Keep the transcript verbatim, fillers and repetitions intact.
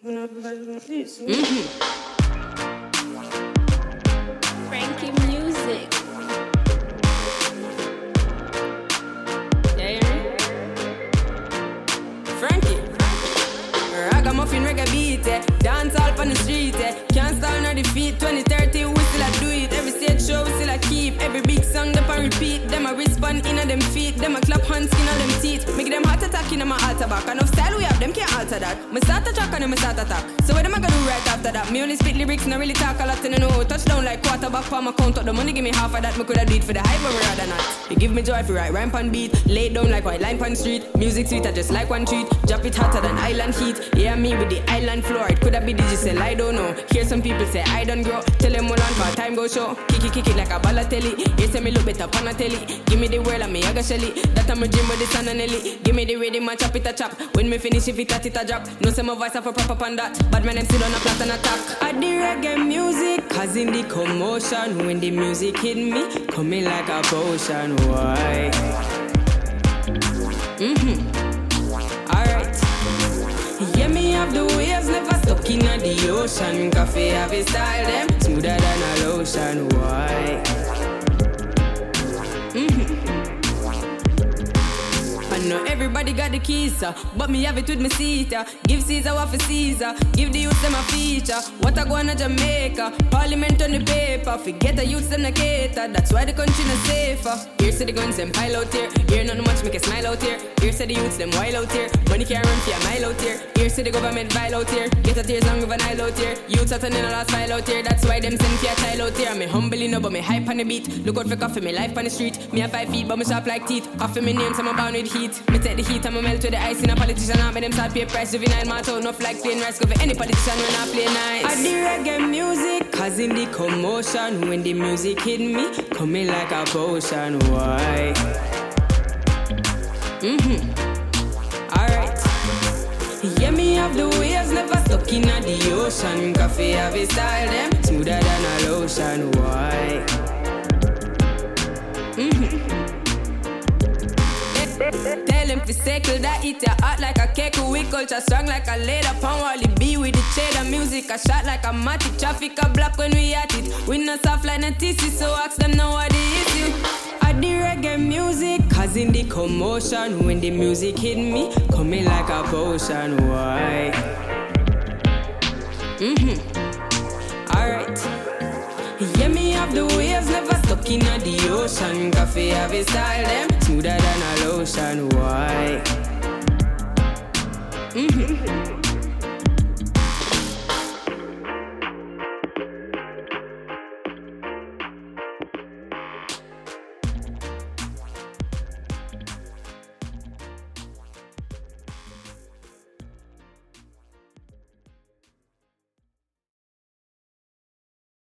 Mm-hmm. Frankie music. Yeah, you know? Frankie. Ragamuffin reggae beat, eh. Dance all on the street, eh. Can't stall nor defeat. twenty thirty, we still a do it. Every stage show we still a keep. Every big song them a repeat. Them a respond in a them feet. Them a clap hands in a them teeth. Make them heart attack in a my altar back. Enough style we have, them can't alter that. Me start a track and then me start attack. So what am I gonna do right after that? Me only spit lyrics, not really talk a lot and I know. Touchdown like quarterback for my count up. The money give me half of that. Me coulda do it for the hype, but me rather not. You give me joy for right rhyme pan beat. Lay down like white line pan street. Music sweet, I just like one treat. Drop it hotter than island heat. Yeah, me with the island floor. It coulda be digital, I don't know. Hear some people say I don't grow. Tell them all on for time go show. Kick it, kick it like a ballatelli. You say me look better pan a telly. Give me the world and me I got shelly. That I'm a dream with the sun and Ellie. Give me the rhythm and chop it a chop. When me finish if it at it a drop. No say my voice have a proper on that. But my name still on a plot and attack. I the reggae music, causing the commotion. When the music hit me, coming like a potion. Why? Mm-hmm. Alright. Yeah, me have the waves, never stuck in the ocean. Coffee have a style, them smoother than a lotion. Why? Mm-hmm. I know everybody got the keys, uh, but me have it with me seat. Uh. Give Caesar what for Caesar, give the youth them a feature. What I go on to Jamaica, Parliament on the paper. Forget the youths them a cater, that's why the country not safer. Here say the guns them pile out here, here not much make a smile out here. Here say the youths them wild out here, money can't run for a mile out here. Here say the government vile out here, get a tears long of an Nile out here. Youths are turning a last file out here, that's why them send for a child out here. Me humbly no, but me hype on the beat. Look out for coffee, me life on the street. Me have five feet, but me sharp like teeth. Coffee me name, so I'm bound with heat. Me take the heat and me melt with the ice. In a politician, I make them start pay price. Juvenile man out, enough like plain rice. Go for any politician when I play nice. I the reggae music, causing the commotion. When the music hit me, coming like a potion. Why? Mm-hmm. Alright. Yeah, me have the waves, never stuck in the ocean. Coffee have a style, them smoother than a lotion. Why? Mm-hmm. Tell him to circle that eat ya hot like a cake. We culture strong like a leather. Pound Wally B with the cheddar music. A shot like a matic. Traffic a block when we at it. We not soft like a T C, so ask them now what the issue. I the reggae music, causing the commotion. When the music hit me, coming like a potion. Why? Mm-hmm. Alright. Yeah, me have the waves, never stuck in the ocean. Coffee have a style, them smoother than a lotion. Why? Mm-hmm.